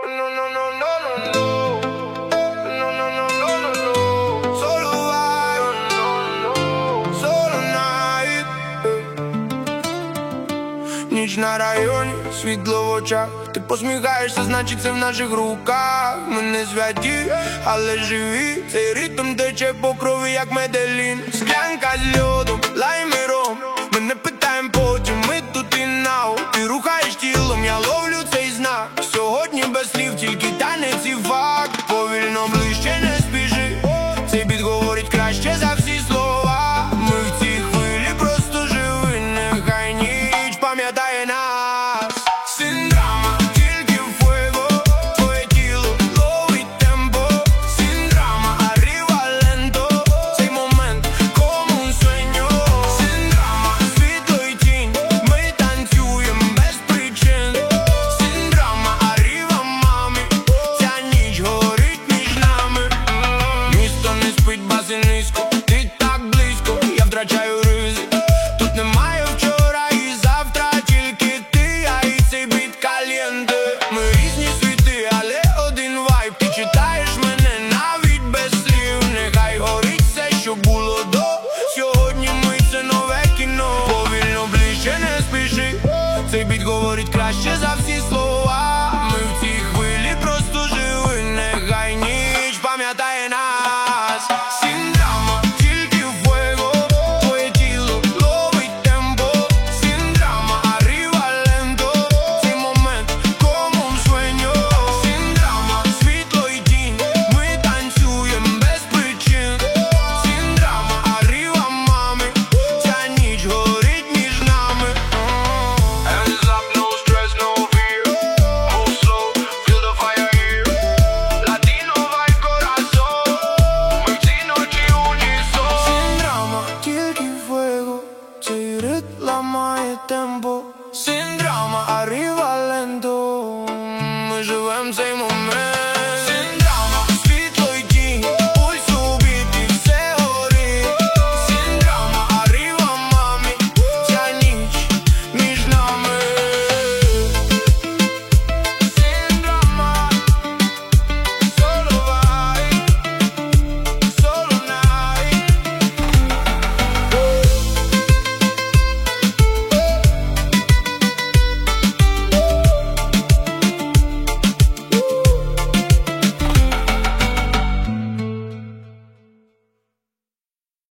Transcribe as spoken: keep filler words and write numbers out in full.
no, no, no, no, no, no. No, no, no, no, no, no. Solo vibe, no, no, solo night. Ніч на районі, світло в очах. Ти посміхаєшся, значить це в наших руках. Ми не святі, але живі. Цей ритм тече по крові, як Меделін. Склянка з льодом, лайм і ром. Ми не питаємо потім, ми тут і нау. Ти рухаєш тілом, я ловлю цей знак. Сьогодні без слів, тільки